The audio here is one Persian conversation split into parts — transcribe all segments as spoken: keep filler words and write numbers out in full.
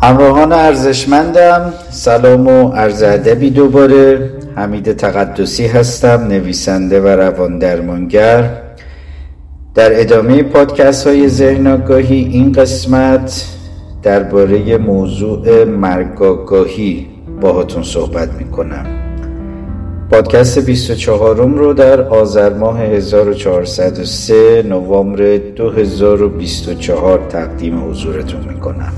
همراهان ارزشمندم، سلام و عرض ادبی. دوباره حمید تقدسی هستم، نویسنده و روان درمانگر. در ادامه پادکست های ذهن آگاهی این قسمت درباره موضوع مرگ آگاهی باهاتون صحبت میکنم. پادکست بیست و چهارم رو در آذر ماه هزار و چهارصد و سه نوامبر دو هزار و بیست و چهار تقدیم حضورتون میکنم.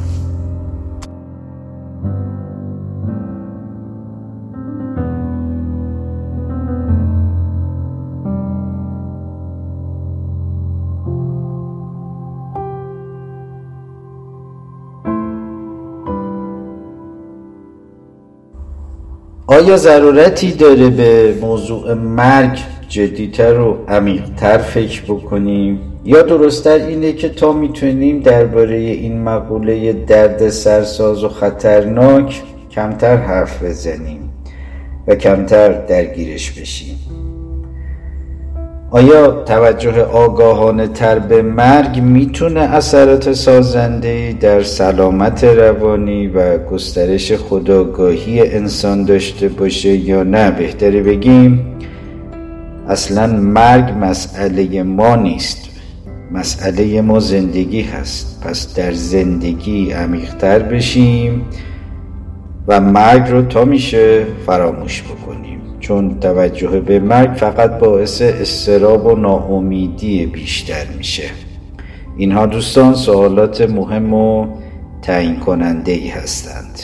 آیا ضرورتی داره به موضوع مرگ جدی‌تر و عمیق‌تر فکر بکنیم؟ یا درست‌تر اینه که تا میتونیم درباره این مقوله درد سرساز و خطرناک کمتر حرف بزنیم و کمتر درگیرش بشیم؟ آیا توجه آگاهانه تر به مرگ میتونه اثرات سازنده‌ای در سلامت روانی و گسترش خودآگاهی انسان داشته باشه یا نه؟ بهتره بگیم اصلاً مرگ مسئله ما نیست، مسئله ما زندگی هست. پس در زندگی عمیق‌تر بشیم و مرگ رو تا میشه فراموش بکنیم، چون توجه به مرگ فقط باعث اضطراب و ناامیدی بیشتر میشه. اینها دوستان سوالات مهم و تعیین کننده ای هستند.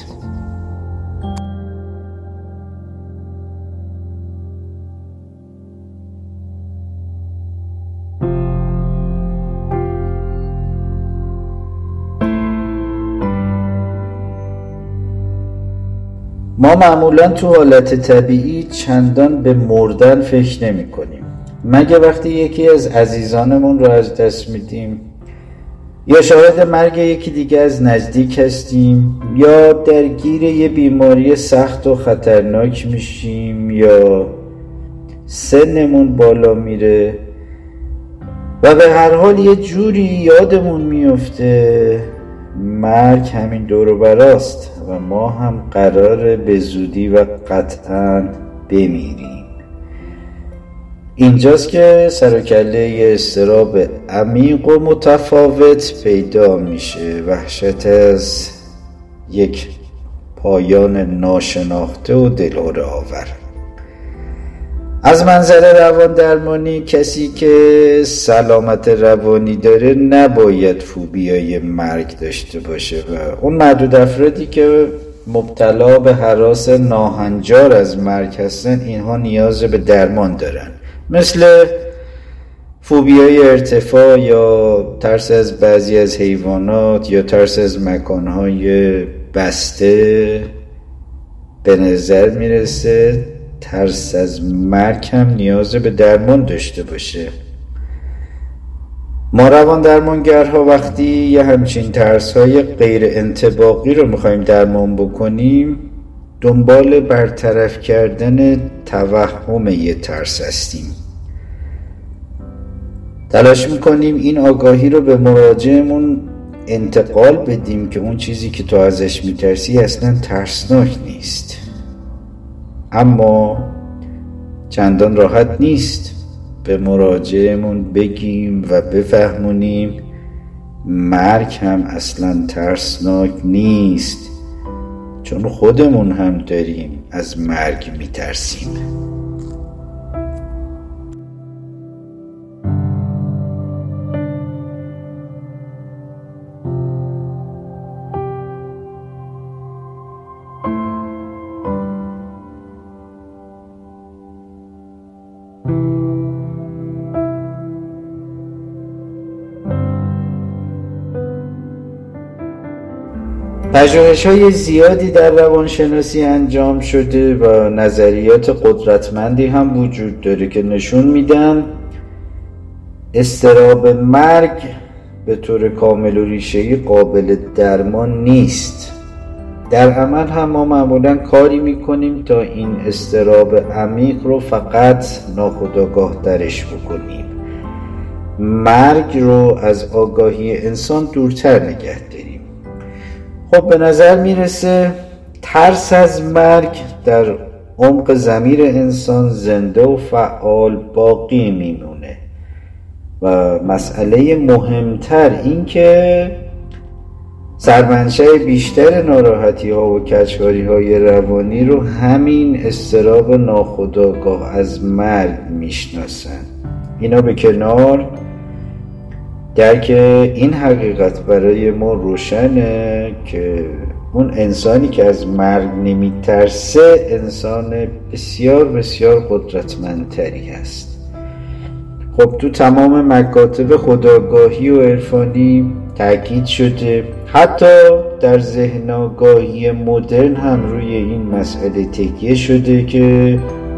ما معمولا تو حالت طبیعی چندان به مردن فکر نمی کنیم، مگه وقتی یکی از عزیزانمون رو از دست میدیم، یا شاهد مرگ یکی دیگه از نزدیک هستیم، یا درگیر یه بیماری سخت و خطرناک میشیم، یا سنمون بالا میره و به هر حال یه جوری یادمون میفته مرگ همین دور و براست و ما هم قراره به زودی و قطعاً بمیریم. اینجاست که سر و کله اضطراب عمیق و متفاوت پیدا میشه، وحشت از یک پایان ناشناخته و دلهره آور. از منظر روان درمانی کسی که سلامت روانی داره نباید فوبیای مرگ داشته باشه و اون معدود افرادی که مبتلا به هراس ناهنجار از مرگ هستن اینها نیاز به درمان دارن، مثل فوبیای ارتفاع یا ترس از بعضی از حیوانات یا ترس از مکانهای بسته. به نظر میرسه ترس از مرگ هم نیاز به درمان داشته باشه. ما روان درمانگرها وقتی یه همچین ترس‌های غیر انطباقی رو می‌خوایم درمان بکنیم، دنبال برطرف کردن توهم یه ترس هستیم. تلاش می‌کنیم این آگاهی رو به مراجعمون انتقال بدیم که اون چیزی که تو ازش می‌ترسی اصلاً ترسناک نیست. اما چندان راحت نیست به مراجعمون بگیم و بفهمونیم مرگ هم اصلا ترسناک نیست، چون خودمون هم داریم از مرگ میترسیم. پژوهش‌های زیادی در روانشناسی انجام شده و نظریات قدرتمندی هم وجود داره که نشون میدن اضطراب مرگ به طور کامل و ریشه‌ای قابل درمان نیست. در عمل هم ما معمولاً کاری میکنیم تا این اضطراب عمیق رو فقط ناخودآگاه درش بکنیم، مرگ رو از آگاهی انسان دورتر نگه داریم. خب به نظر میرسه ترس از مرگ در عمق ضمیر انسان زنده و فعال باقی میمونه و مسئله مهمتر این که سرمنشأ بیشتر ناراحتی ها و کجکاری های روانی رو همین اضطراب ناخودآگاه از مرگ میشناسن. اینا به کنار، درک این حقیقت برای ما روشنه که اون انسانی که از مرگ نمیترسه انسان بسیار بسیار قدرتمندتری هست. خب تو تمام مکاتب خودآگاهی و عرفانی تأکید شده، حتی در ذهن آگاهی مدرن هم روی این مسئله تکیه شده که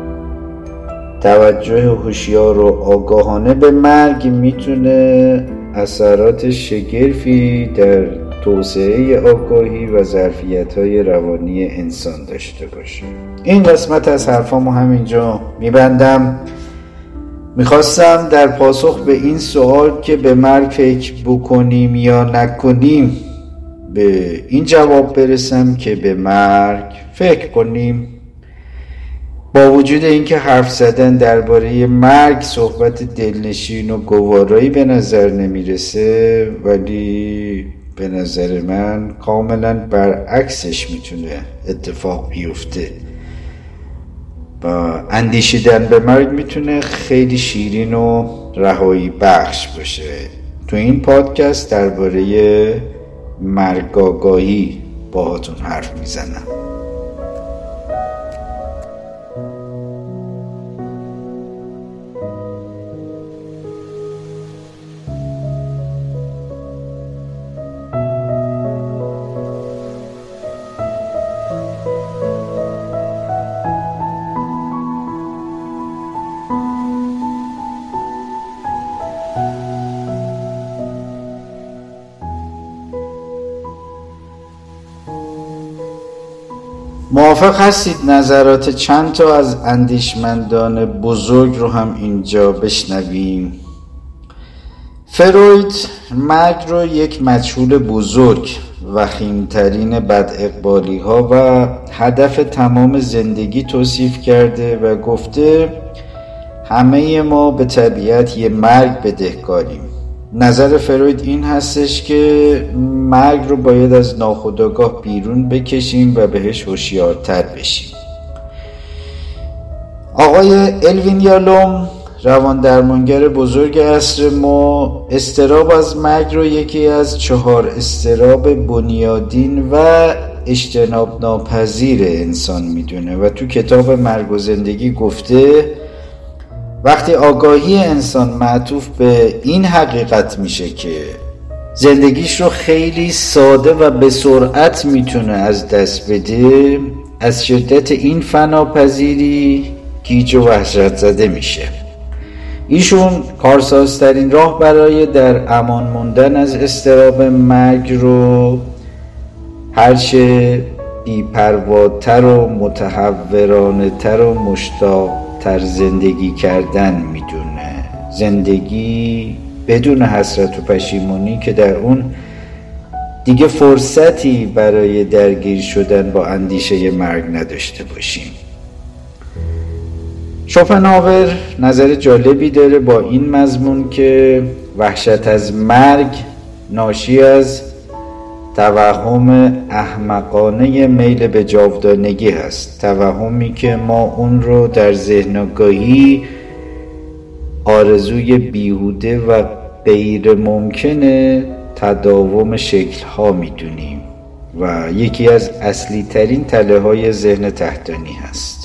توجه هوشیار و آگاهانه به مرگ میتونه اثرات شگرفی در توسعه آگاهی و ظرفیت‌های روانی انسان داشته باشه. این قسمت از حرفامو همینجا میبندم. میخواستم در پاسخ به این سوال که به مرگ فکر بکنیم یا نکنیم به این جواب برسم که به مرگ فکر کنیم. با وجود اینکه حرف زدن درباره مرگ صحبت دلنشین و گوارایی به نظر نمیرسه، ولی به نظر من کاملا برعکسش میتونه اتفاق بیفته و اندیشیدن به مرگ میتونه خیلی شیرین و رهایی بخش باشه. تو این پادکست درباره مرگ آگاهی باهاتون حرف میزنم. موافق هستید نظرات چند تا از اندیشمندان بزرگ رو هم اینجا بشنویم؟ فروید مرگ رو یک مجهول بزرگ، وخیمترین بداقبالی ها و هدف تمام زندگی توصیف کرده و گفته همه ما به طبیعت یه مرگ بدهکاریم. نظر فروید این هستش که مرگ رو باید از ناخودآگاه بیرون بکشیم و بهش هوشیارتر بشیم. آقای الوین یالوم، روان درمانگر بزرگ عصر ما، اضطراب از مرگ رو یکی از چهار اضطراب بنیادین و اجتناب ناپذیر انسان میدونه و تو کتاب مرگ و زندگی گفته وقتی آگاهی انسان معطوف به این حقیقت میشه که زندگیش رو خیلی ساده و به سرعت میتونه از دست بده، از شدت این فناپذیری گیج و وحشت زده میشه. ایشون کارسازترین راه برای در امان موندن از اضطراب مرگ رو هرچه بی‌پرواتر و متحورانه تر و مشتاق تر زندگی کردن میدونه. زندگی بدون حسرت و پشیمونی که در اون دیگه فرصتی برای درگیر شدن با اندیشه مرگ نداشته باشیم. شوپنهاور نظر جالبی داره با این مضمون که وحشت از مرگ ناشی از توهم احمقانه میل به جاودانگی هست، توهمی که ما اون رو در ذهن آگاهی آرزوی بیهوده و غیر ممکن تداوم شکل‌ها میدونیم و یکی از اصلی ترین تله های ذهن تحتانی هست.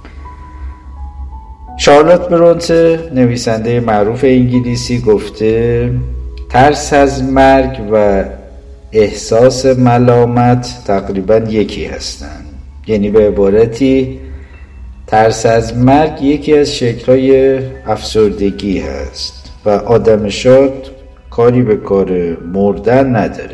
شارلوت برونته، نویسنده معروف انگلیسی، گفته ترس از مرگ و احساس ملامت تقریبا یکی هستند. یعنی به عبارتی ترس از مرگ یکی از شکل‌های افسردگی هست و آدم شاد کاری به کار مردن نداره.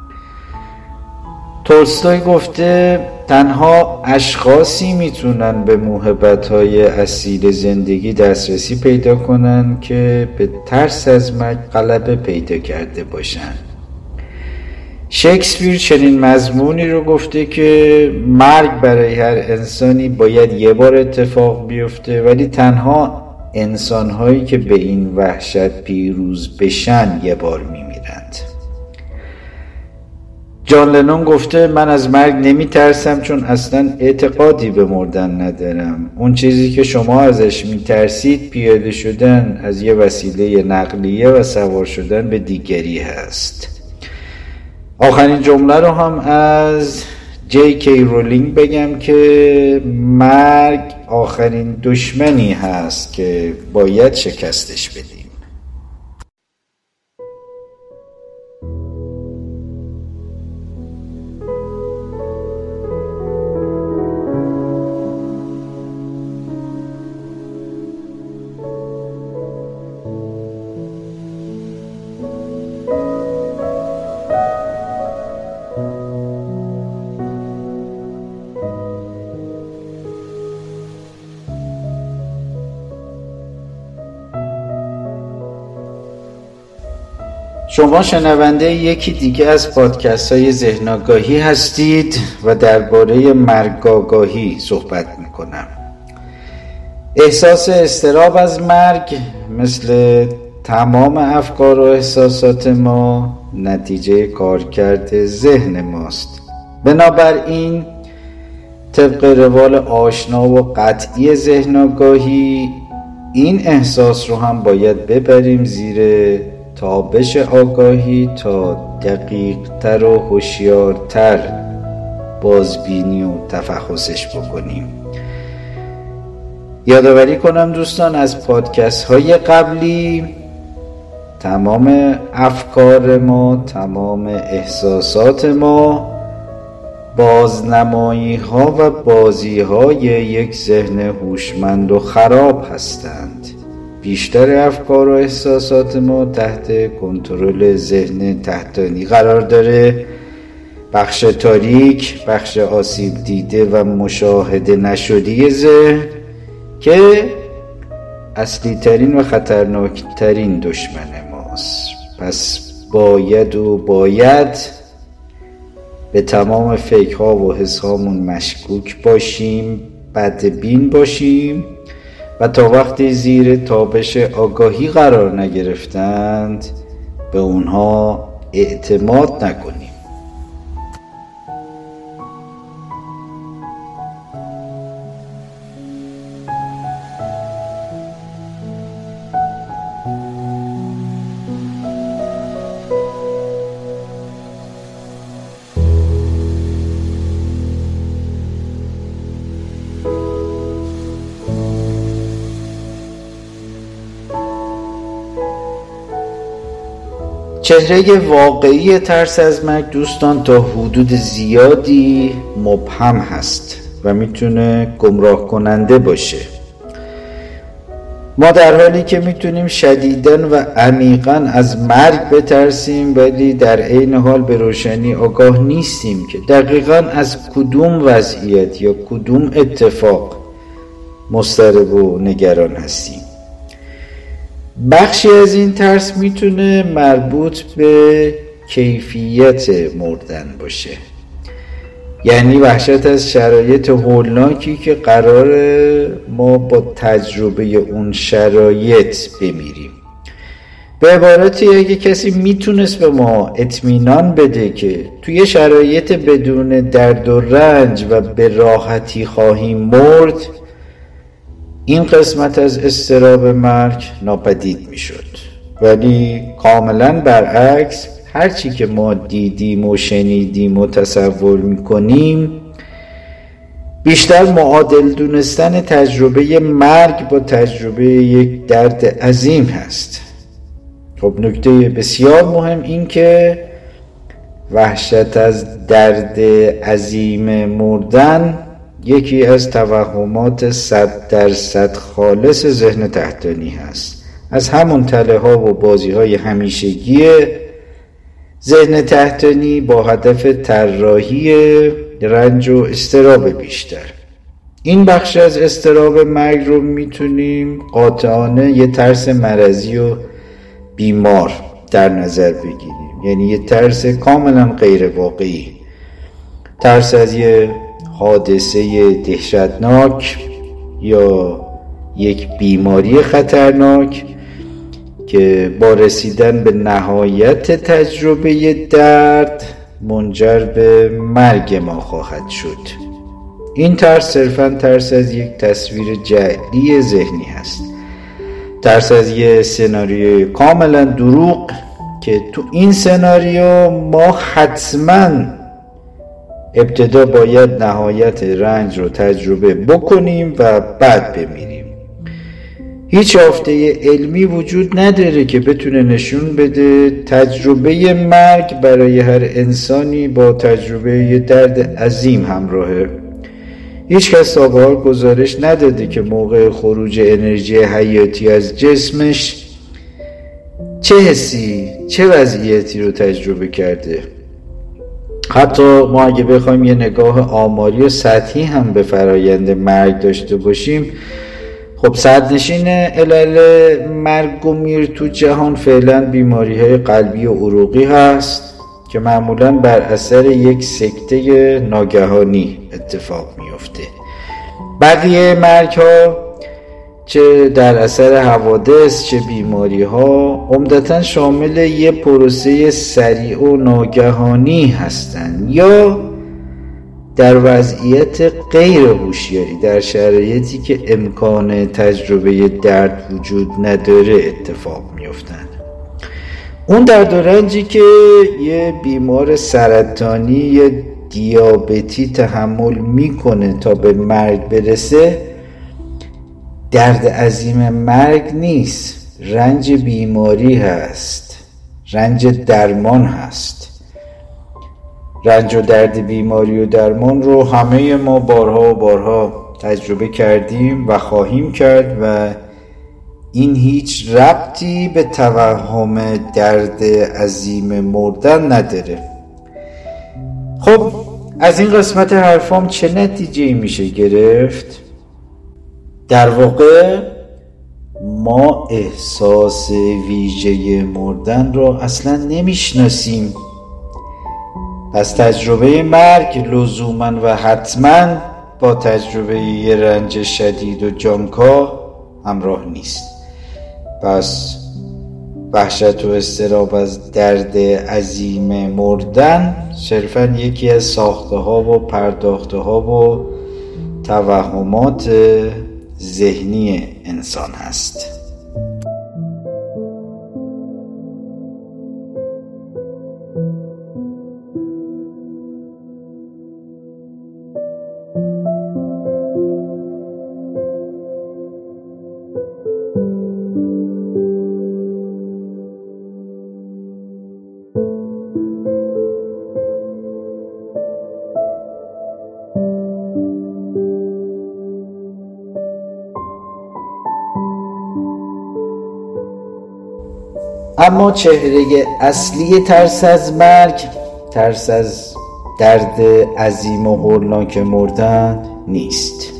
تولستوی گفته تنها اشخاصی میتونن به موهبت‌های اصیل زندگی دسترسی پیدا کنن که به ترس از مرگ غلبه پیدا کرده باشن. شکسپیر چنین مضمونی رو گفته که مرگ برای هر انسانی باید یه بار اتفاق بیفته، ولی تنها انسان‌هایی که به این وحشت پیروز بشن یه بار میمیرند. جان لنون گفته من از مرگ نمی ترسم چون اصلا اعتقادی به مردن ندارم. اون چیزی که شما ازش می ترسید پیاده شدن از یه وسیله نقلیه و سوار شدن به دیگری هست. آخرین جمله رو هم از جی کی رولینگ بگم که مرگ آخرین دشمنی هست که باید شکستش بدیم. شما شنونده یکی دیگه از پادکست های ذهن آگاهی هستید و درباره مرگ آگاهی صحبت میکنم. احساس اضطراب از مرگ مثل تمام افکار و احساسات ما نتیجه کارکرد ذهن ماست. بنابراین طبق روال آشنا و قطعی ذهن آگاهی این احساس رو هم باید ببریم زیر تابش آگاهی تا دقیق تر و هوشیارتر بازبینی و تفحصش بکنیم. یادآوری کنم دوستان از پادکست های قبلی تمام افکار ما، تمام احساسات ما بازنمایی ها و بازی های یک ذهن هوشمند و خراب هستند. بیشتر افکار و احساسات ما تحت کنترل ذهن تحتانی قرار داره. بخش تاریک، بخش آسیب دیده و مشاهده نشده ذهن که اصلی ترین و خطرناک ترین دشمن ماست. پس باید و باید به تمام فکرها و حسهامون مشکوک باشیم، بدبین باشیم و تا وقتی زیر تابش آگاهی قرار نگرفتند به اونها اعتماد نکنیم. چهره واقعی ترس از مرگ دوستان تا حدود زیادی مبهم هست و میتونه گمراه کننده باشه. ما در حالی که میتونیم شدیداً و عمیقاً از مرگ بترسیم ولی در عین حال به روشنی آگاه نیستیم که دقیقاً از کدوم وضعیت یا کدوم اتفاق مضطرب و نگران هستیم. بخشی از این ترس میتونه مربوط به کیفیت مردن باشه، یعنی وحشت از شرایط هولناکی که قرار ما با تجربه اون شرایط بمیریم. به عبارتی اگه کسی میتونست به ما اطمینان بده که توی شرایط بدون درد و رنج و به راحتی خواهیم مرد، این قسمت از اضطراب مرگ ناپدید می شد. ولی کاملا برعکس، هرچی که ما دیدیم و شنیدیم و تصور می کنیم بیشتر معادل دونستن تجربه مرگ با تجربه یک درد عظیم هست. خب نکته بسیار مهم این که وحشت از درد عظیم مردن یکی از توهمات صد درصد خالص ذهن تحتانی هست. از همون تله ها و بازی های همیشگی ذهن تحتانی با هدف طراحی رنج و اضطراب بیشتر. این بخش از اضطراب مرگ رو میتونیم قاطعانه یه ترس مرضی و بیمار در نظر بگیریم. یعنی یه ترس کاملا غیر واقعی، ترس از یه حادثه دهشتناک یا یک بیماری خطرناک که با رسیدن به نهایت تجربه درد منجر به مرگ ما خواهد شد. این ترس صرفاً ترس از یک تصویر جعلی ذهنی هست، ترس از یک سناریوی کاملا دروغ که تو این سناریو ما حتماً ابتدا باید نهایت رنج رو تجربه بکنیم و بعد بمیریم. هیچ یافته علمی وجود نداره که بتونه نشون بده تجربه مرگ برای هر انسانی با تجربه درد عظیم همراهه. هیچ کس تا به حال گزارش نداده که موقع خروج انرژی حیاتی از جسمش چه حسی، چه وضعیتی رو تجربه کرده. حتی ما اگه بخوایم یه نگاه آماری و سطحی هم به فرایند مرگ داشته باشیم، خب صدرنشین علل مرگ و میر تو جهان فعلا بیماری‌های قلبی و عروقی هست که معمولاً بر اثر یک سکته ناگهانی اتفاق میفته. بقیه مرگ ها چه در اثر حوادث چه بیماری ها عمدتاً شامل یه پروسه سریع و ناگهانی هستند یا در وضعیت غیر هوشیاری، در شرایطی که امکان تجربه درد وجود نداره اتفاق میافتند. اون درد و رنجی که یه بیمار سرطانی یا دیابتی تحمل میکنه تا به مرگ برسه، درد عظیم مرگ نیست، رنج بیماری هست، رنج درمان هست. رنج و درد بیماری و درمان رو همه ما بارها و بارها تجربه کردیم و خواهیم کرد و این هیچ ربطی به توهم درد عظیم مردن نداره. خب از این قسمت حرفام چه نتیجه میشه گرفت؟ در واقع ما احساس ویژه مردن رو اصلا نمیشناسیم، پس تجربه مرگ لزوماً و حتماً با تجربه یه رنج شدید و جانکاه همراه نیست. پس وحشت و اضطراب از درد عظیم مردن صرفاً یکی از ساخته ها و پرداخته ها و توهمات ذهنی انسان هست. اما چهره اصلی ترس از مرگ، ترس از درد عظیم و هولناک مردن نیست.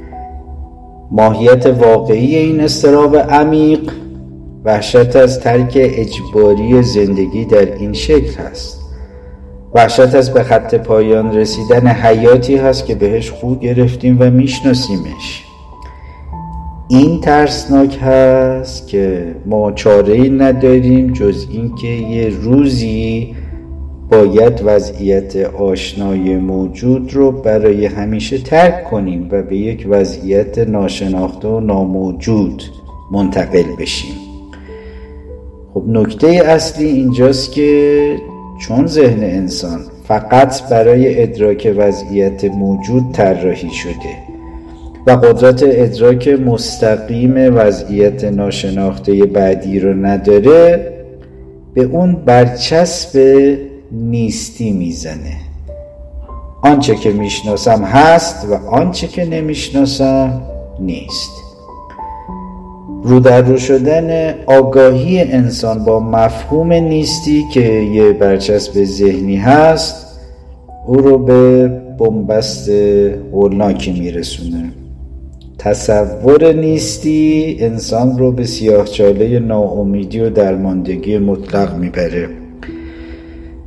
ماهیت واقعی این اضطراب عمیق وحشت از ترک اجباری زندگی در این شکل هست. وحشت از به خط پایان رسیدن حیاتی هست که بهش خو گرفتیم و میشناسیمش. این ترسناک هست که ما چاره‌ای نداریم جز این که یه روزی باید وضعیت آشنای موجود رو برای همیشه ترک کنیم و به یک وضعیت ناشناخته و ناموجود منتقل بشیم. خب نکته اصلی اینجاست که چون ذهن انسان فقط برای ادراک وضعیت موجود طراحی شده و قدرت ادراک مستقیم وضعیت ناشناخته بعدی رو نداره، به اون برچسب نیستی میزنه. آنچه که میشناسم هست و آنچه که نمیشناسم نیست. رو در رو شدن آگاهی انسان با مفهوم نیستی که یه برچسب ذهنی هست او رو به بنبست هولناکی میرسونه. تصور نیستی انسان رو به سیاهچاله ناامیدی و درماندگی مطلق میبره.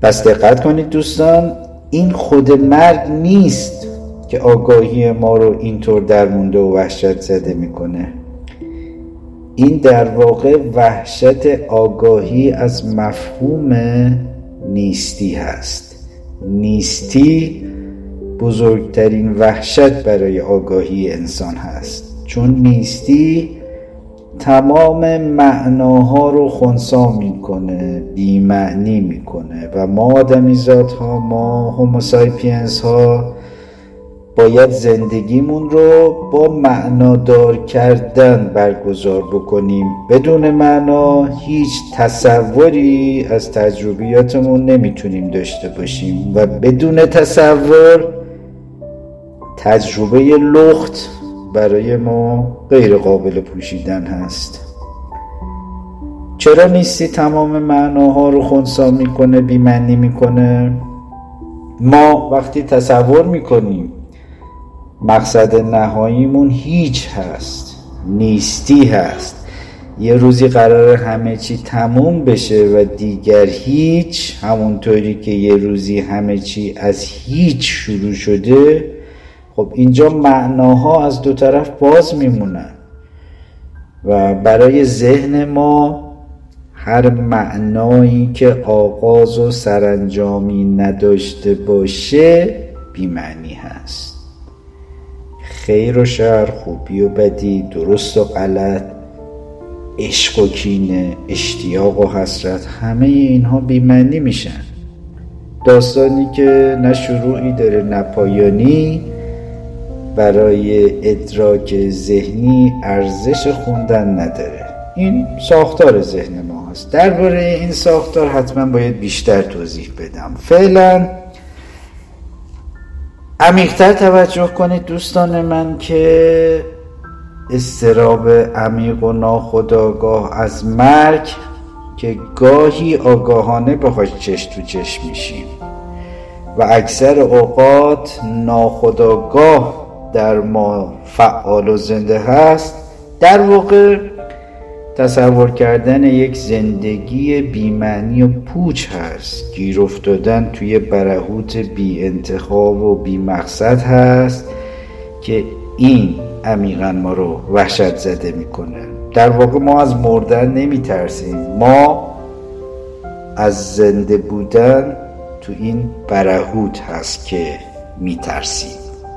پس دقت کنید دوستان، این خود مرگ نیست که آگاهی ما رو اینطور درمونده و وحشت زده میکنه. این در واقع وحشت آگاهی از مفهوم نیستی هست. نیستی بزرگترین وحشت برای آگاهی انسان هست، چون نیستی تمام معناها رو خنثی میکنه، بی معنی میکنه و ما آدمیزادها، ما هوموسایپینز ها باید زندگیمون رو با معنادار کردن برگزار بکنیم. بدون معنا هیچ تصوری از تجربیاتمون نمیتونیم داشته باشیم و بدون تصور تجربه لخت برای ما غیر قابل پوشیدن هست. چرا نیستی تمام معناها رو خنثی میکنه، بی معنی میکنه؟ ما وقتی تصور میکنیم مقصد نهاییمون هیچ هست، نیستی هست، یه روزی قراره همه چی تموم بشه و دیگر هیچ، همونطوری که یه روزی همه چی از هیچ شروع شده، خب اینجا معناها از دو طرف باز میمونن و برای ذهن ما هر معنایی که آغاز و سرانجامی نداشته باشه بی‌معنی هست. خیر و شر، خوبی و بدی، درست و غلط، عشق و کینه، اشتیاق و حسرت، همه اینها بی‌معنی میشن. داستانی که نه شروعی داره نه پایانی برای ادراک ذهنی ارزش خوندن نداره. این ساختار ذهن ما هست. درباره این ساختار حتما باید بیشتر توضیح بدم. فعلا عمیق‌تر توجه کنید دوستان من که اضطراب عمیق و ناخودآگاه از مرگ که گاهی آگاهانه باهاش چش تو چش میشیم و اکثر اوقات ناخودآگاه در ما فعال و زنده هست، در واقع تصور کردن یک زندگی بی‌معنی و پوچ هست، گیر افتادن توی برهوت بی انتخاب و بی مقصد هست که این عمیقاً ما رو وحشت زده میکنه. در واقع ما از مردن نمی ترسیم، ما از زنده بودن تو این برهوت هست که می ترسیم.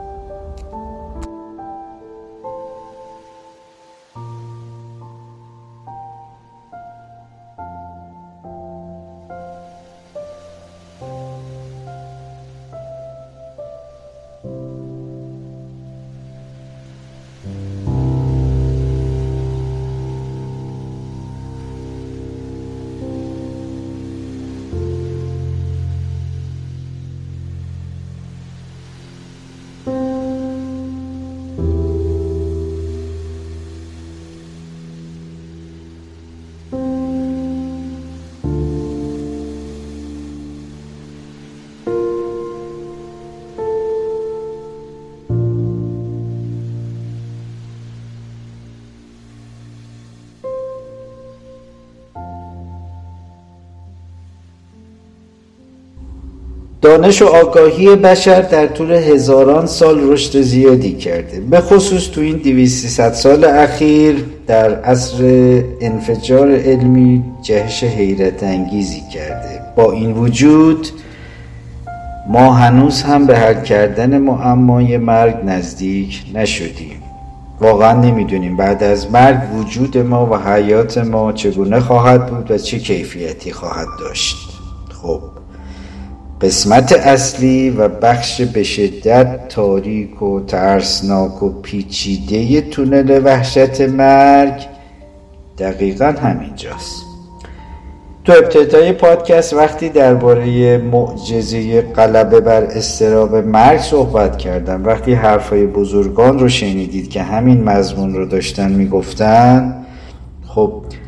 دانش و آگاهی بشر در طول هزاران سال رشد زیادی کرده، به خصوص تو این دویست سیصد سال اخیر در عصر انفجار علمی جهش حیرت انگیزی کرده. با این وجود ما هنوز هم به حل کردن معمای مرگ نزدیک نشدیم. واقعا نمیدونیم بعد از مرگ وجود ما و حیات ما چگونه خواهد بود و چه کیفیتی خواهد داشت. خب قسمت اصلی و بخش به شدت تاریک و ترسناک و پیچیده تونل وحشت مرگ دقیقاً همینجاست. تو ابتدای پادکست وقتی درباره معجزه غلبه بر اضطراب مرگ صحبت کردم، وقتی حرفای بزرگان رو شنیدید که همین مضمون رو داشتن میگفتن، خب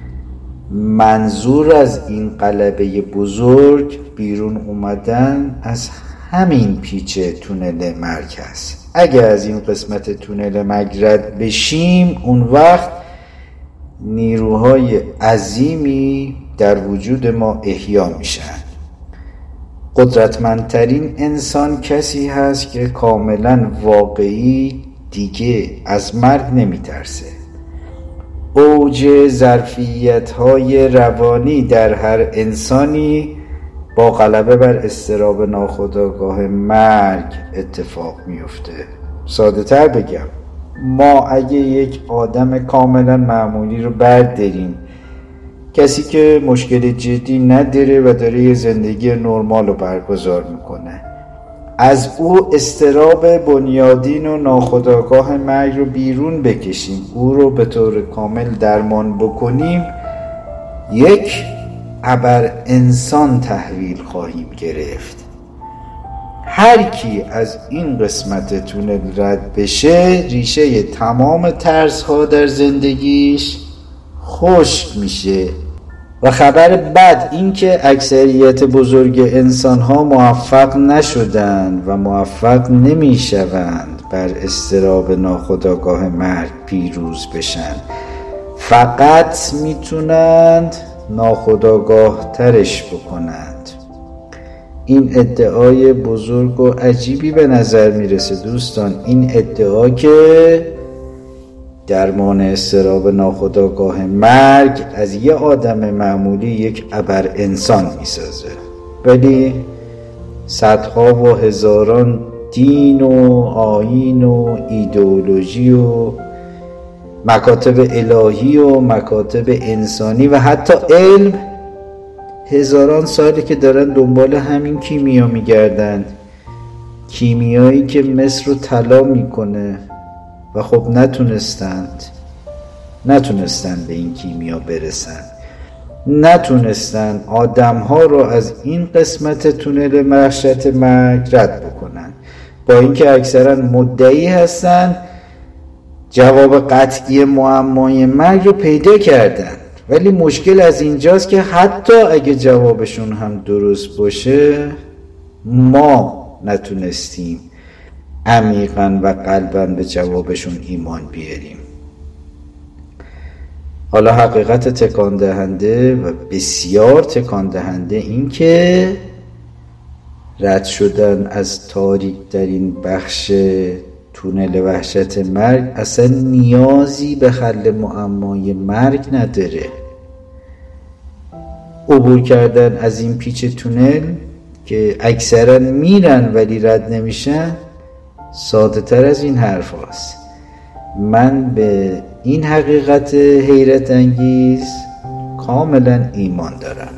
منظور از این غلبه بزرگ بیرون اومدن از همین پیچ تونل مرگ هست. اگه از این قسمت تونل مرگ رد بشیم، اون وقت نیروهای عظیمی در وجود ما احیا میشن قدرتمندترین انسان کسی هست که کاملا واقعی دیگه از مرگ نمی ترسه. اوج ظرفیت‌های روانی در هر انسانی با غلبه بر اضطراب ناخودآگاه مرگ اتفاق میفته. ساده تر بگم، ما اگه یک آدم کاملا معمولی رو برداریم، کسی که مشکل جدی نداره و داره یه زندگی نرمال رو برگزار میکنه، از او اضطراب بنیادین و ناخودآگاه مرگ رو بیرون بکشیم، او رو به طور کامل درمان بکنیم، یک ابر انسان تحویل خواهیم گرفت. هر کی از این قسمت تونل رد بشه، ریشه تمام ترس ها در زندگیش خشک میشه. و خبر بد این که اکثریت بزرگ انسان ها موفق نشدند و موفق نمیشوند بر اضطراب ناخودآگاه مرگ پیروز بشن، فقط میتونند ناخودآگاه ترش بکنند. این ادعای بزرگ و عجیبی به نظر میرسه دوستان. این ادعا که درمان اضطراب ناخودآگاه مرگ از یه آدم معمولی یک ابر انسان میسازه، ولی صدها و هزاران دین و آیین و ایدئولوژی و مکاتب الهی و مکاتب انسانی و حتی علم هزاران سالی که دارن دنبال همین کیمیا میگردن، کیمیایی که مصر رو طلا میکنه و خب نتونستند نتونستند به این کیمیا برسن، نتونستند آدم ها رو از این قسمت تونل وحشت مرگ رد بکنن، با اینکه اکثرا مدعی هستن جواب قطعی معمای مرگ رو پیدا کردن. ولی مشکل از اینجاست که حتی اگه جوابشون هم درست باشه، ما نتونستیم عمیقاً و قلباً به جوابشون ایمان بیاریم. حالا حقیقت تکان دهنده و بسیار تکان دهنده این که رد شدن از تاریک در این بخش تونل وحشت مرگ اصلا نیازی به حل معمای مرگ نداره. عبور کردن از این پیچ تونل که اکثرا میرن ولی رد نمیشن ساده تر از این حرف هست. من به این حقیقت حیرت انگیز کاملا ایمان دارم.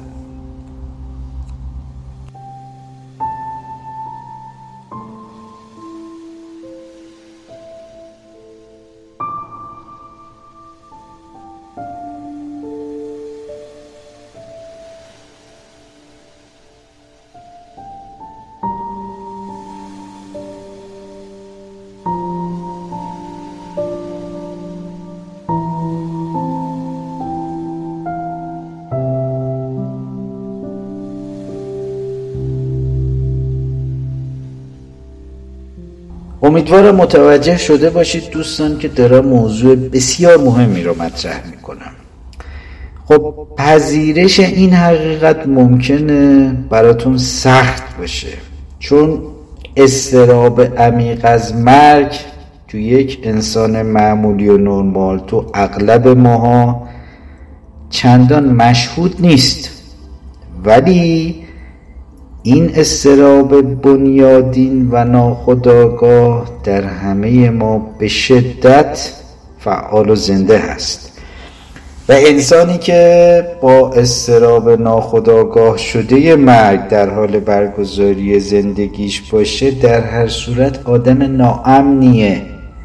امیدوارم متوجه شده باشید دوستان که دارم موضوع بسیار مهمی رو مطرح میکنم. خب پذیرش این حقیقت ممکنه براتون سخت باشه، چون اضطراب عمیق از مرگ تو یک انسان معمولی و نرمال تو اغلب ماها چندان مشهود نیست، ولی این اضطراب بنیادین و ناخودآگاه در همه ما به شدت فعال و زنده هست و انسانی که با اضطراب ناخودآگاه شده مرگ در حال برگزاری زندگیش باشه در هر صورت آدم ناامنیه.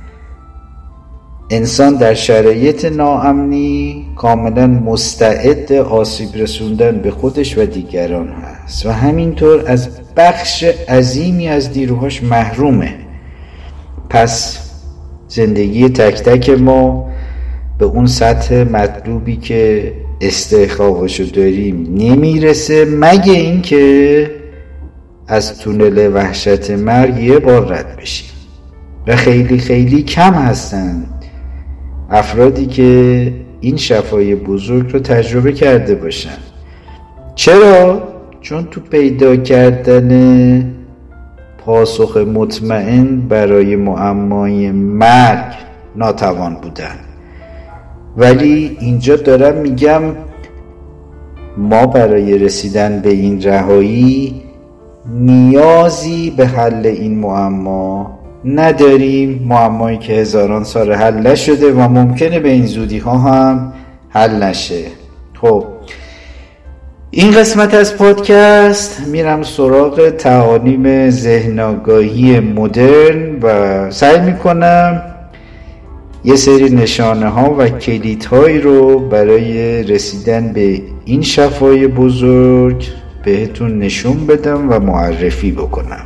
انسان در شرایط ناامنی کاملا مستعد آسیب رسوندن به خودش و دیگران هست و همینطور از بخش عظیمی از نیروهاش محرومه. پس زندگی تک تک ما به اون سطح مطلوبی که استحقاقشو داریم نمیرسه، مگه این که از تونل وحشت مرگ یه بار رد بشیم و خیلی خیلی کم هستن افرادی که این شفای بزرگ رو تجربه کرده باشن. چرا؟ چون تو پیدا کردن پاسخ مطمئن برای معمای مرگ ناتوان بودن. ولی اینجا دارم میگم ما برای رسیدن به این رهایی نیازی به حل این معما نداریم، معمایی که هزاران سال حل نشده و ممکنه به این زودی ها هم حل نشه. خب این قسمت از پادکست میرم سراغ تعالیم ذهن آگاهی مدرن و سعی میکنم یه سری نشانه ها و کلید هایی رو برای رسیدن به این شفای بزرگ بهتون نشون بدم و معرفی بکنم.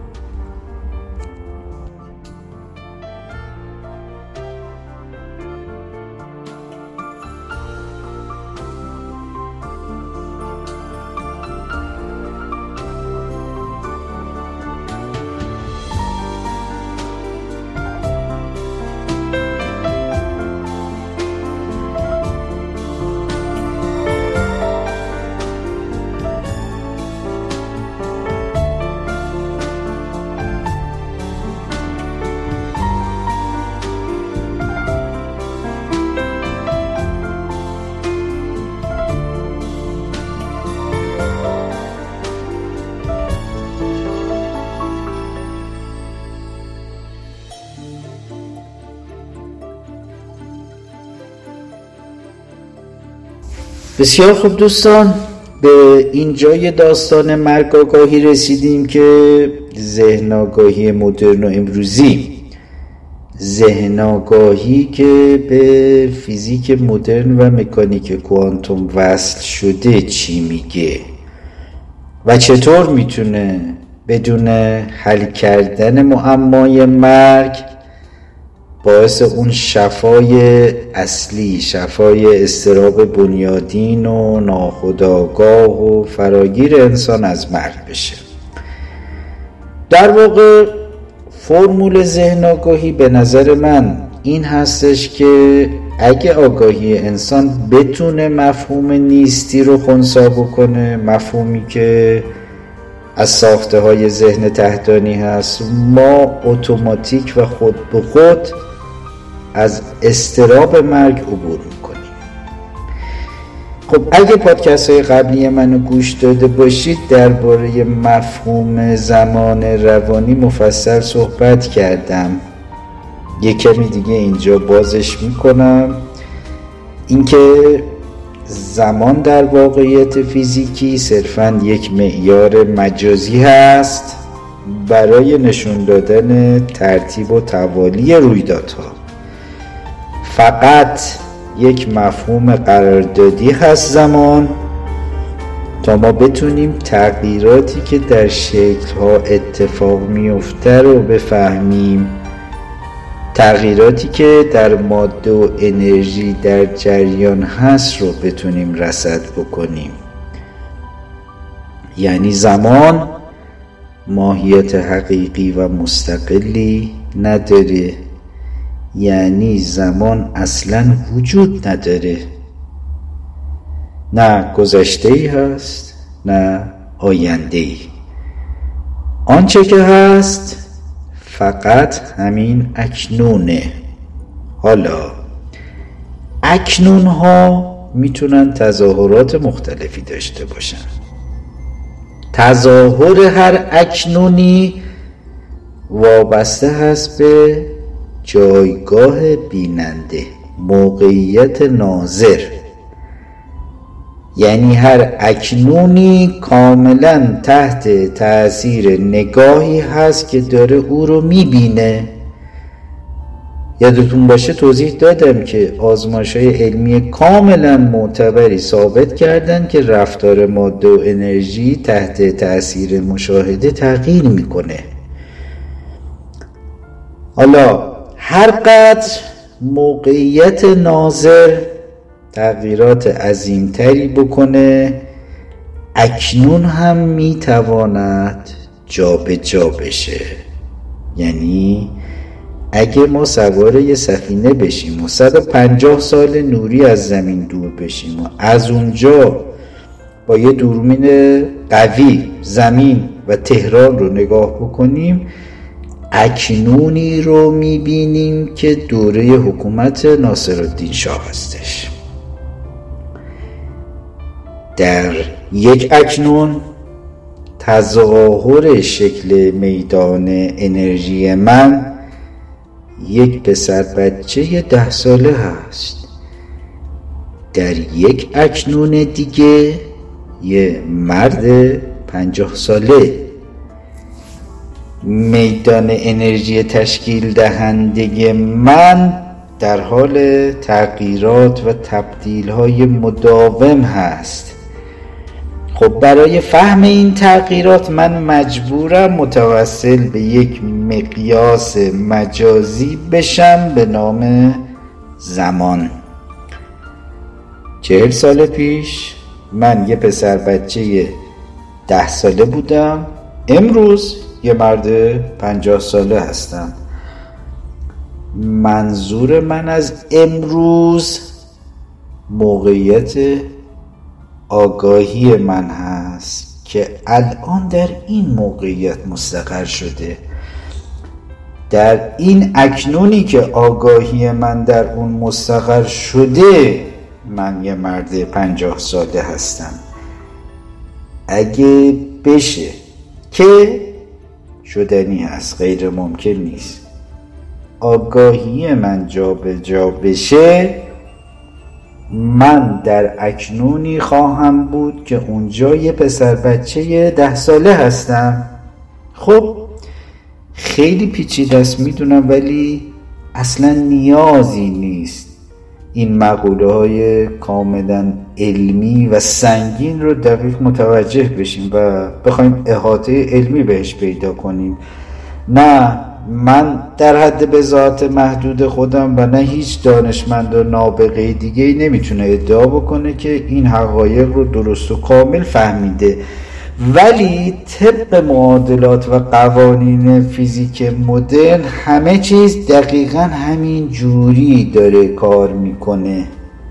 بسیار خوب دوستان، به اینجای داستان مرگ آگاهی رسیدیم که ذهن آگاهی مدرن و امروزی، ذهن آگاهی که به فیزیک مدرن و مکانیک کوانتوم وصل شده چی میگه و چطور میتونه بدون حل کردن معمای مرگ باعث اون شفای اصلی، شفای اضطراب بنیادین و ناخودآگاه و فراگیر انسان از مرگ بشه. در واقع فرمول ذهن آگاهی به نظر من این هستش که اگه آگاهی انسان بتونه مفهوم نیستی رو خنثی بکنه، مفهومی که از ساخته های ذهن تحتانی هست، ما اتوماتیک و خود به خود از اضطراب مرگ عبور میکنیم. خب اگه پادکست های قبلی منو گوش داده باشید درباره مفهوم زمان روانی مفصل صحبت کردم. یک کمی دیگه اینجا بازش میکنم. اینکه زمان در واقعیت فیزیکی صرفاً یک معیار مجازی هست برای نشون دادن ترتیب و توالی رویدادها. فقط یک مفهوم قراردادی هست زمان تا ما بتونیم تغییراتی که در شکل‌ها اتفاق میفته رو بفهمیم، تغییراتی که در ماده و انرژی در جریان هست رو بتونیم رصد بکنیم. یعنی زمان ماهیت حقیقی و مستقلی نداره، یعنی زمان اصلا وجود نداره، نه گذشته‌ای هست نه آینده‌ای. آنچه که هست فقط همین اکنونه. حالا اکنون ها میتونن تظاهرات مختلفی داشته باشن. تظاهر هر اکنونی وابسته هست به جایگاه بیننده، موقعیت ناظر. یعنی هر اکنونی کاملا تحت تأثیر نگاهی هست که داره او رو میبینه. یادتون باشه توضیح دادم که آزمایش‌های علمی کاملا معتبری ثابت کردن که رفتار ماده و انرژی تحت تأثیر مشاهده تغییر میکنه. حالا هر قدر موقعیت ناظر تغییرات عظیمتری بکنه، اکنون هم میتواند جا به جا بشه. یعنی اگه ما سوار یه سفینه بشیم و صد و پنجاه سال نوری از زمین دور بشیم و از اونجا با یه دوربین قوی زمین و تهران رو نگاه بکنیم، اکنونی رو میبینیم که دوره حکومت ناصرالدین شاه هستش. در یک اکنون تظاهر شکل میدان انرژی من یک پسر بچه ده ساله هست. در یک اکنون دیگه یه مرد پنجاه ساله. میدان انرژی تشکیل دهنده من در حال تغییرات و تبدیل‌های مداوم هست. خب برای فهم این تغییرات من مجبورم متوسل به یک مقیاس مجازی بشم به نام زمان. چهل سال پیش من یه پسر بچه ده ساله بودم، امروز یه مرد پنجاه ساله هستم. منظور من از امروز موقعیت آگاهی من هست که الان در این موقعیت مستقر شده. در این اکنونی که آگاهی من در اون مستقر شده، من یه مرد پنجاه ساله هستم. اگه بشه که شدنی هست، غیر ممکن نیست، آگاهی من جا به جا بشه، من در اکنونی خواهم بود که اونجا یه پسر بچه ده ساله هستم. خب خیلی پیچیده است میدونم، ولی اصلا نیازی نیست این مقوله های کاملا علمی و سنگین رو دقیق متوجه بشیم و بخوایم احاطه علمی بهش پیدا کنیم. نه، من در حد به ذات محدود خودم و نه هیچ دانشمند و نابغه دیگه نمیتونه ادعا بکنه که این حقایق رو درست و کامل فهمیده، ولی طبق معادلات و قوانین فیزیک مدرن همه چیز دقیقاً همین جوری داره کار میکنه.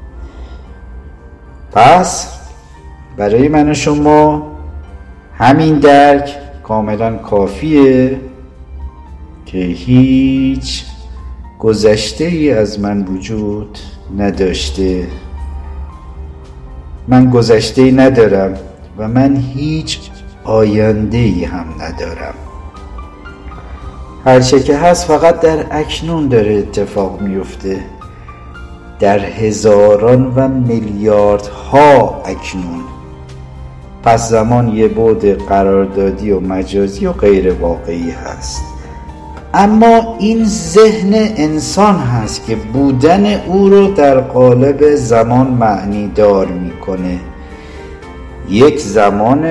پس برای من و شما همین درک کاملا کافیه که هیچ گذشته ای از من وجود نداشته. من گذشته ای ندارم و من هیچ آینده ای هم ندارم. هرچه که هست فقط در اکنون داره اتفاق میفته، در هزاران و میلیاردها اکنون. پس زمان یه بعد قراردادی و مجازی و غیر واقعی هست. اما این ذهن انسان هست که بودن او رو در قالب زمان معنی دار میکنه. یک زمان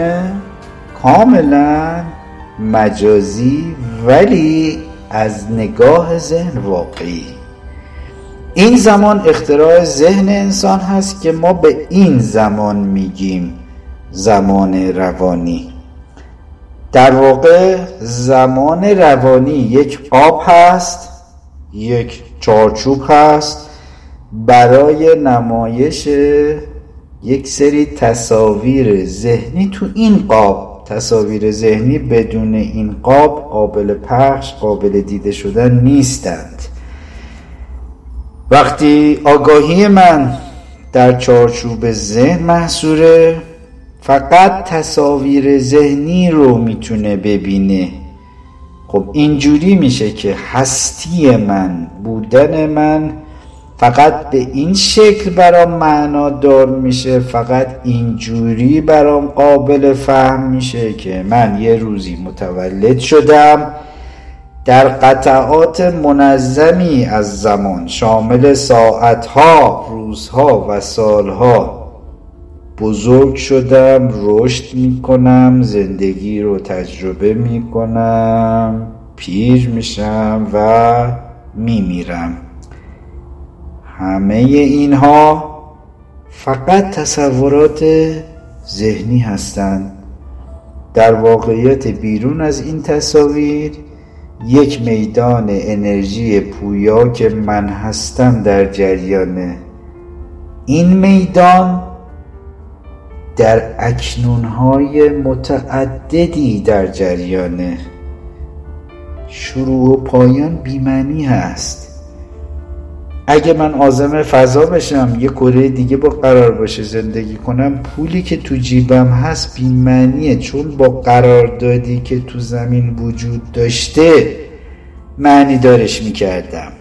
کاملا مجازی ولی از نگاه ذهن واقعی. این زمان اختراع ذهن انسان هست که ما به این زمان میگیم زمان روانی. در واقع زمان روانی یک قاب هست، یک چارچوب هست برای نمایش یک سری تصاویر ذهنی تو این قاب. تصاویر ذهنی بدون این قاب قابل پخش، قابل دیده شدن نیستند. وقتی آگاهی من در چارچوب ذهن محصوره، فقط تصاویر ذهنی رو میتونه ببینه. خب اینجوری میشه که هستی من، بودن من فقط به این شکل برام معنا دار میشه، فقط اینجوری برام قابل فهم میشه که من یه روزی متولد شدم، در قطعات منظمی از زمان شامل ساعتها، روزها و سالها بزرگ شدم، رشد میکنم، زندگی رو تجربه میکنم، پیر میشم و میمیرم. همه اینها فقط تصورات ذهنی هستند. در واقعیت بیرون از این تصاویر یک میدان انرژی پویا که من هستم در جریانه. این میدان در اکنونهای متعددی در جریانه. شروع و پایان بی‌معنی هست. اگه من عازم فضا بشم، یه کره دیگه با قرار باشه زندگی کنم، پولی که تو جیبم هست بی‌معنیه، چون با قراردادی که تو زمین وجود داشته معنی دارش میکردم.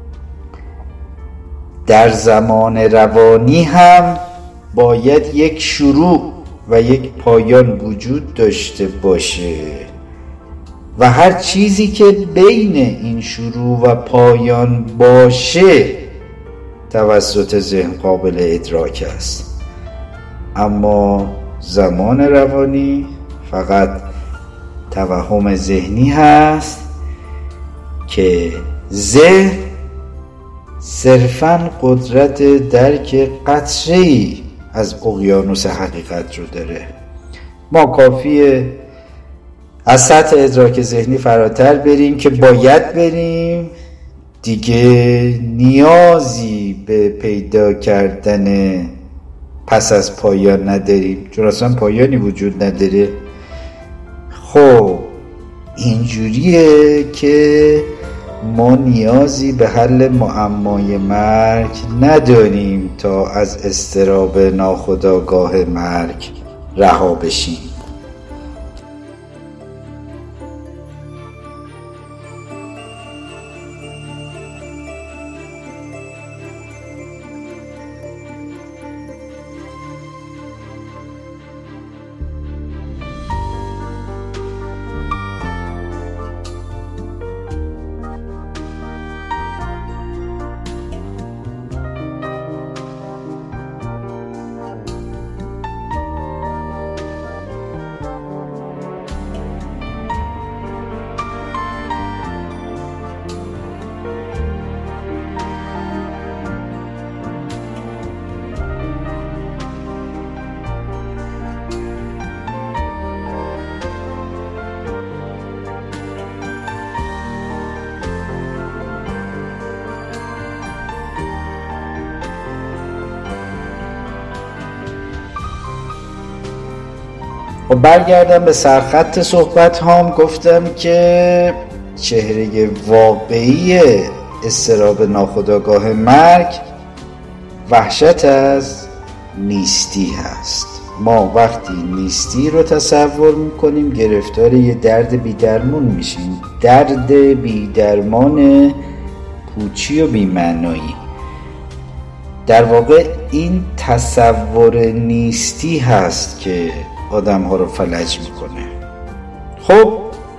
در زمان روانی هم باید یک شروع و یک پایان وجود داشته باشه و هر چیزی که بین این شروع و پایان باشه توسط ذهن قابل ادراک است. اما زمان روانی فقط توهم ذهنی هست که ذهن صرفاً قدرت درک قطره‌ای از اقیانوس حقیقت رو داره. ما کافیه از سطح ادراک ذهنی فراتر بریم که باید بریم، دیگه نیازی به پیدا کردن پس از پایان نداریم، چون اصلا پایانی وجود نداره. خب اینجوریه که ما نیازی به حل معمای مرگ نداریم تا از اضطراب ناخودآگاه مرگ رها بشیم. و برگردم به سرخط صحبت هام، گفتم که چهره واقعی اضطراب ناخودآگاه مرگ وحشت از نیستی هست. ما وقتی نیستی رو تصور میکنیم گرفتار یه درد بیدرمان میشیم، درد بیدرمان پوچی و بی‌معنایی. در واقع این تصور نیستی هست که آدم ها رو فلج میکنه. خب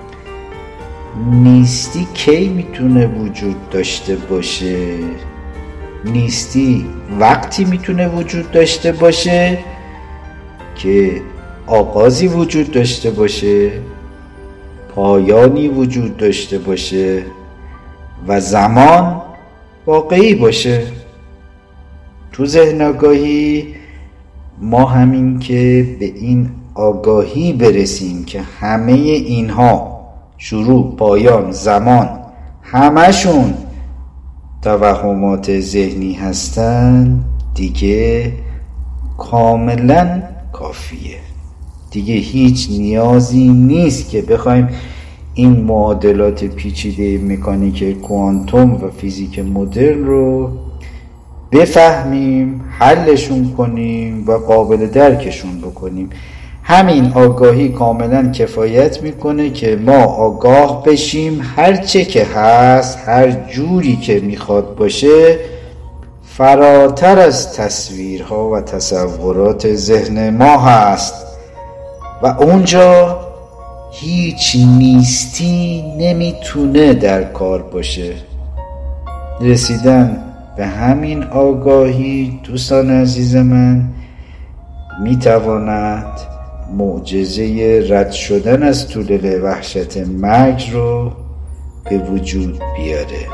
نیستی کی میتونه وجود داشته باشه؟ نیستی وقتی میتونه وجود داشته باشه که آغازی وجود داشته باشه، پایانی وجود داشته باشه و زمان واقعی باشه. تو ذهن آگاهی ما همین که به این آگاهی برسیم که همه اینها شروع، پایان، زمان همشون توهمات ذهنی هستن، دیگه کاملا کافیه. دیگه هیچ نیازی نیست که بخوایم این معادلات پیچیده مکانیک کوانتوم و فیزیک مدرن رو بفهمیم، حلشون کنیم و قابل درکشون بکنیم. همین آگاهی کاملا کفایت میکنه که ما آگاه بشیم هر چه که هست، هر جوری که میخواد باشه، فراتر از تصویرها و تصورات ذهن ما هست و اونجا هیچ نیستی نمیتونه در کار باشه. رسیدن به همین آگاهی دوستان عزیز من میتواند معجزه رد شدن از طول وحشت مرگ رو به وجود بیاره.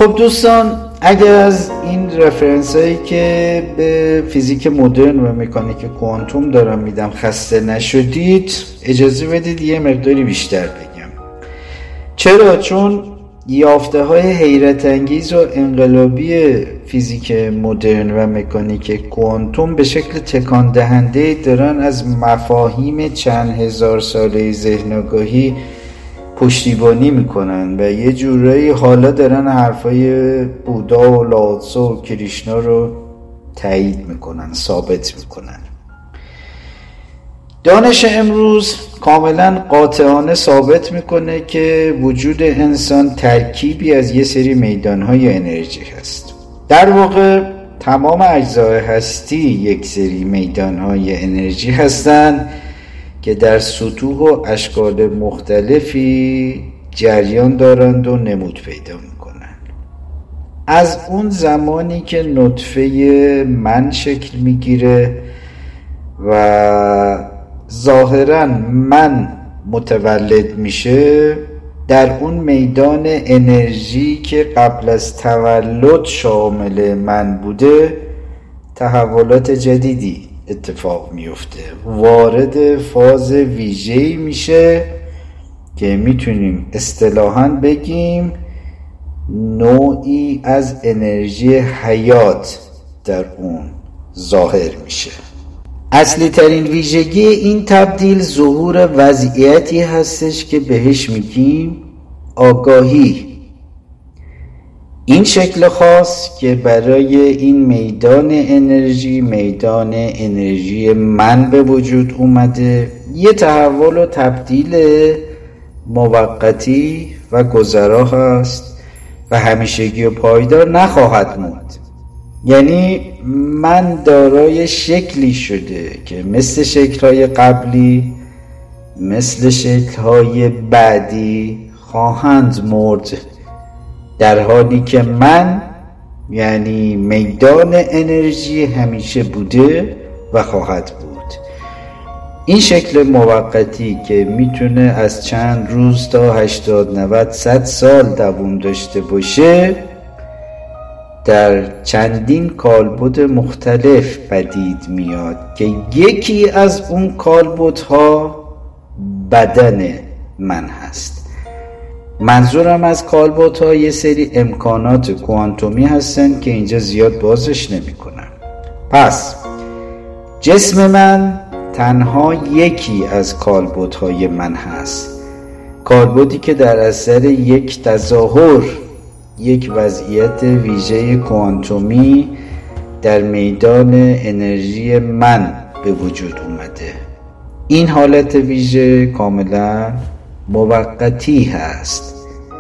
خب دوستان، اگر از این رفرنس هایی که به فیزیک مدرن و مکانیک کوانتوم دارم میدم خسته نشدید، اجازه بدید یه مقداری بیشتر بگم. چرا؟ چون یافته های حیرت انگیز و انقلابی فیزیک مدرن و مکانیک کوانتوم به شکل تکان دهنده دارن از مفاهیم چند هزار ساله ذهن آگاهی پشتیبانی میکنن و یه جورایی حالا دارن حرفای بودا و لاوتسه و کریشنا رو تایید میکنن، ثابت میکنن. دانش امروز کاملا قاطعانه ثابت میکنه که وجود انسان ترکیبی از یه سری میدانهای انرژی هست. در واقع تمام اجزای هستی یک سری میدانهای انرژی هستند که در سطوح و اشکال مختلفی جریان دارند و نمود پیدا میکنند. از اون زمانی که نطفه من شکل میگیره و ظاهراً من متولد میشه، در اون میدان انرژی که قبل از تولد شامل من بوده تحولات جدیدی اتفاق میفته، وارد فاز ویژه‌ای میشه که میتونیم اصطلاحاً بگیم نوعی از انرژی حیات در اون ظاهر میشه. اصلی ترین ویژگی این تبدیل ظهور وضعیتی هستش که بهش میگیم آگاهی. این شکل خاص که برای این میدان انرژی میدان انرژی من به وجود اومده، یه تحول و تبدیل موقتی و گذرا هست و همیشگی و پایدار نخواهد موند. یعنی من دارای شکلی شده که مثل شکل‌های قبلی، مثل شکل‌های بعدی خواهند مرد، در حالی که من یعنی میدان انرژی همیشه بوده و خواهد بود. این شکل موقتی که میتونه از چند روز تا هشتاد نود صد سال دوام داشته باشه، در چندین کالبد مختلف پدید میاد که یکی از اون کالبدها بدن من هست. منظورم از کالبدها یه سری امکانات کوانتومی هستن که اینجا زیاد بازش نمی کنم. پس جسم من تنها یکی از کالبدهای من هست، کالبدی که در اثر یک تظاهر، یک وضعیت ویژه کوانتومی در میدان انرژی من به وجود اومده. این حالت ویژه کاملا موقتی هست.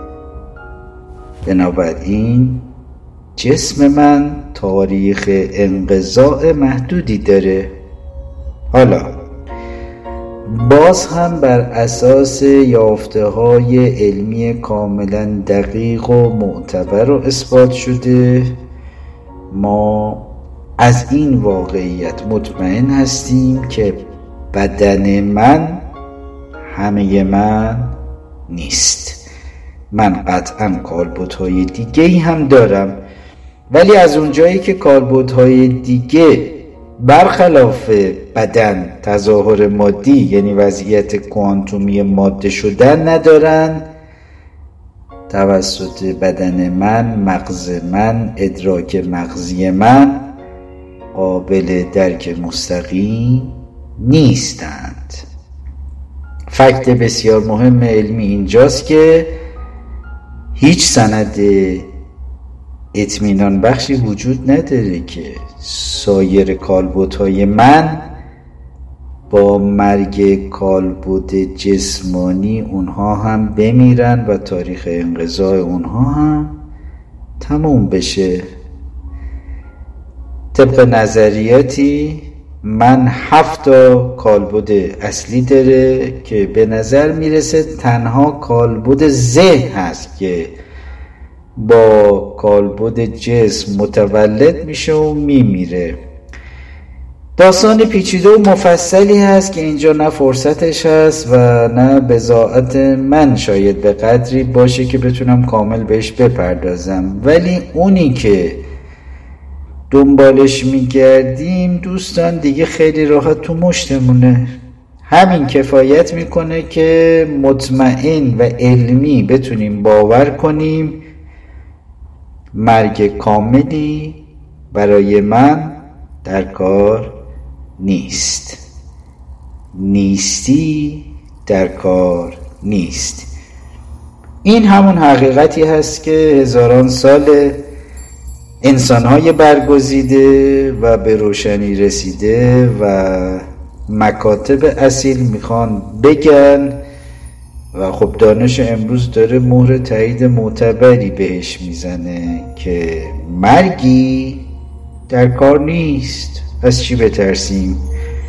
بنابراین جسم من تاریخ انقضاء محدودی داره. حالا باز هم بر اساس یافته های علمی کاملا دقیق و معتبر و اثبات شده، ما از این واقعیت مطمئن هستیم که بدن من همه من نیست. من قطعا کالبدهای دیگه‌ای هم دارم، ولی از اونجایی که کالبدهای دیگه برخلاف بدن تظاهر مادی یعنی وضعیت کوانتومی ماده شدن ندارن، توسط بدن من، مغز من، ادراک مغزی من قابل درک مستقیم نیستند. فکت بسیار مهم علمی اینجاست که هیچ سند اطمینان بخشی وجود نداره که سایر کالبدهای من با مرگ کالبد جسمانی اونها هم بمیرن و تاریخ انقضاء اونها هم تموم بشه. طبق نظریاتی من هفت تا کالبد اصلی داره که به نظر میرسه تنها کالبد ذهن هست که با کالبد جسم متولد میشه و میمیره. داستان پیچیده و مفصلی هست که اینجا نه فرصتش هست و نه بضاعت من شاید به قدری باشه که بتونم کامل بهش بپردازم، ولی اونی که دنبالش میگردیم دوستان دیگه خیلی راحت تو مشتمونه. همین کفایت میکنه که مطمئن و علمی بتونیم باور کنیم مرگ کاملی برای من در کار نیست، نیستی در کار نیست. این همون حقیقتی هست که هزاران سال انسان‌های برگزیده و به روشنی رسیده و مکاتب اصیل میخوان بگن و خب دانش امروز داره مهر تایید معتبری بهش میزنه که مرگی در کار نیست. از چی بترسیم؟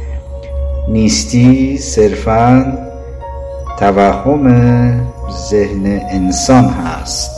نیستی صرفاً توهم ذهن انسان هست.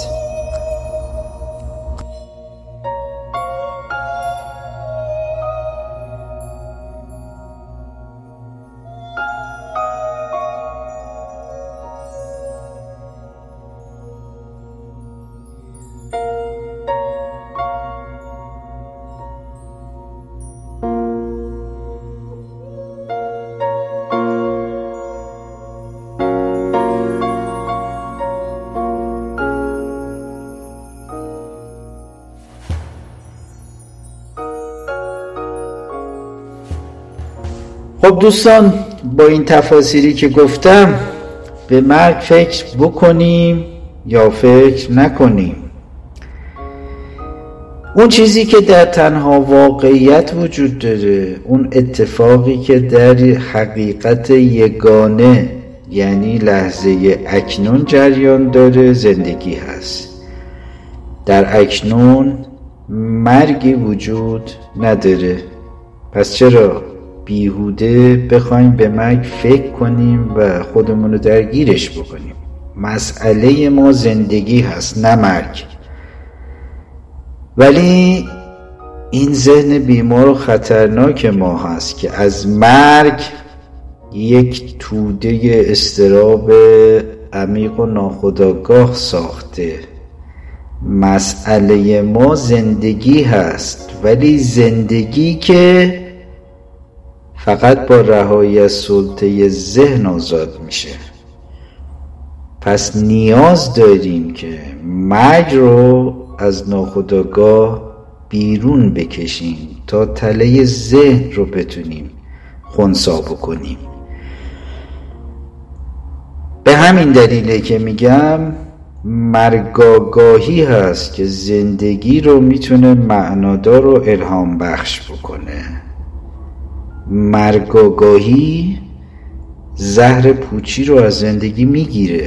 خب دوستان، با این تفاصیلی که گفتم به مرگ فکر بکنیم یا فکر نکنیم. اون چیزی که در تنها واقعیت وجود داره، اون اتفاقی که در حقیقت یگانه یعنی لحظه اکنون جریان داره زندگی هست. در اکنون مرگی وجود نداره. پس چرا بیهوده بخوایم به مرگ فکر کنیم و خودمون رو درگیرش بکنیم؟ مسئله ما زندگی هست نه مرگ. ولی این ذهن بیمار و خطرناک ما هست که از مرگ یک توده اضطراب عمیق و ناخودآگاه ساخته. مسئله ما زندگی هست، ولی زندگی که فقط با رهایی از سلطه ذهن آزاد میشه. پس نیاز داریم که مرگ رو از ناخودآگاه بیرون بکشیم تا تله ذهن رو بتونیم خنثی بکنیم. به همین دلیله که میگم مرگاگاهی هست که زندگی رو میتونه معنادار و الهام بخش بکنه. مرگاگاهی زهر پوچی رو از زندگی میگیره.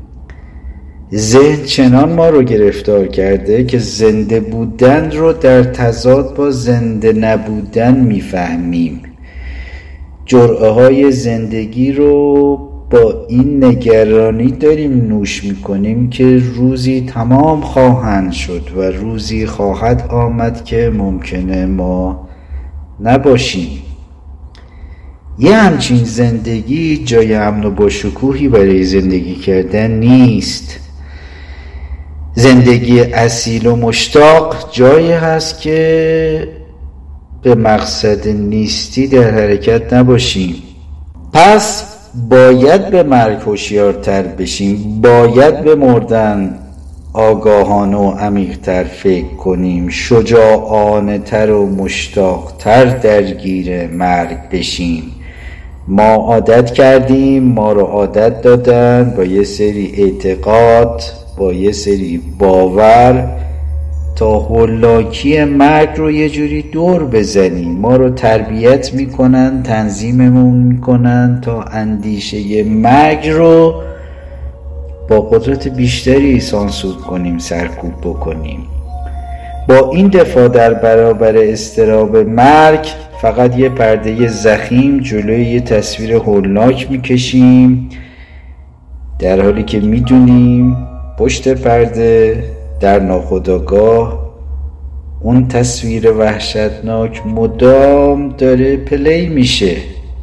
ذهن چنان ما رو گرفتار کرده که زنده بودن رو در تضاد با زنده نبودن میفهمیم. جرعه های زندگی رو با این نگرانی داریم نوش میکنیم که روزی تمام خواهند شد و روزی خواهد آمد که ممکنه ما نباشیم. یه همچین زندگی جای امن و با شکوهی برای زندگی کردن نیست. زندگی اصیل و مشتاق جایی هست که به مقصد نیستی در حرکت نباشیم. پس باید به مرگ هوشیارتر بشیم، باید به مردن آگاهانه و عمیق‌تر فکر کنیم، شجاعانه تر و مشتاقتر درگیر مرگ بشیم. ما عادت کردیم، ما رو عادت دادن با یه سری اعتقاد، با یه سری باور تا هولاکی مرگ رو یه جوری دور بزنیم. ما رو تربیت میکنن، تنظیممون میکنن تا اندیشه مرگ رو با قدرت بیشتری سانسور کنیم، سرکوب بکنیم. با این دفاع در برابر اضطراب مرگ فقط یه پرده ضخیم جلوی یه تصویر هولناک میکشیم، در حالی که میدونیم پشت پرده در ناخودآگاه اون تصویر وحشتناک مدام داره پلی میشه.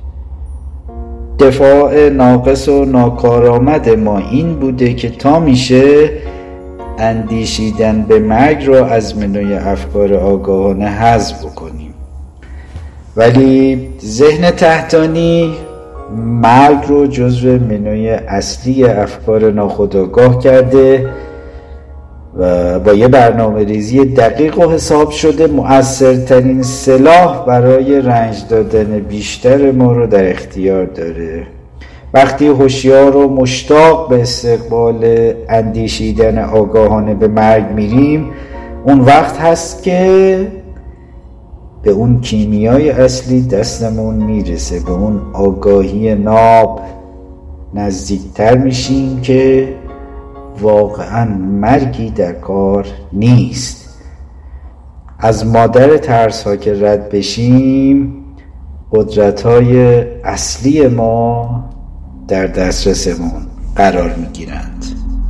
دفاع ناقص و ناکارآمد ما این بوده که تا میشه اندیشیدن به مرگ رو از منوی افکار آگاهانه حذف بکنیم، ولی ذهن تحتانی مرگ رو جزو منوی اصلی افکار ناخودآگاه کرده و با یه برنامه ریزی دقیق و حساب شده مؤثرترین سلاح برای رنج دادن بیشتر ما رو در اختیار داره. وقتی هوشیار و مشتاق به استقبال اندیشیدن آگاهانه به مرگ میریم، اون وقت هست که به اون کیمیای اصلی دستمون میرسه، به اون آگاهی ناب نزدیکتر میشیم که واقعا مرگی در کار نیست. از مادر ترس ها که رد بشیم، قدرت های اصلی ما در دسترسمون قرار میگیرند.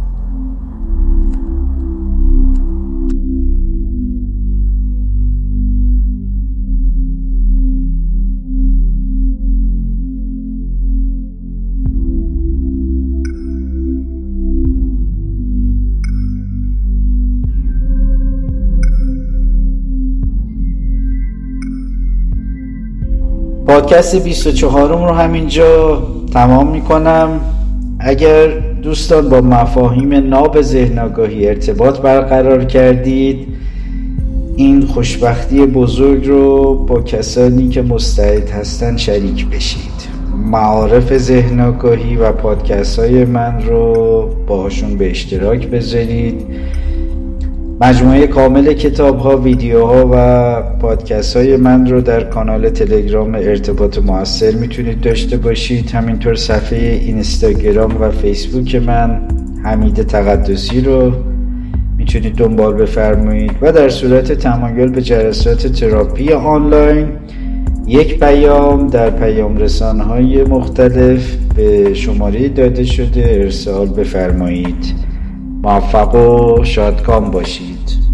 پادکست بیست و چهارم رو همینجا تمام میکنم. اگر دوستان با مفاهیم ناب ذهن آگاهی ارتباط برقرار کردید، این خوشبختی بزرگ رو با کسانی که مستعد هستن شریک بشید. معارف ذهن آگاهی و پادکست های من رو باهاشون به اشتراک بذارید. مجموعه کامل کتاب ها، ویدیو ها و پادکست های من رو در کانال تلگرام ارتباط موثر میتونید داشته باشید. همینطور صفحه اینستاگرام و فیسبوک من حمید تقدسی رو میتونید دنبال بفرمایید و در صورت تمایل به جلسات تراپی آنلاین یک پیام در پیام رسانه های مختلف به شماره داده شده ارسال بفرمایید. موفق و شادکام باشید.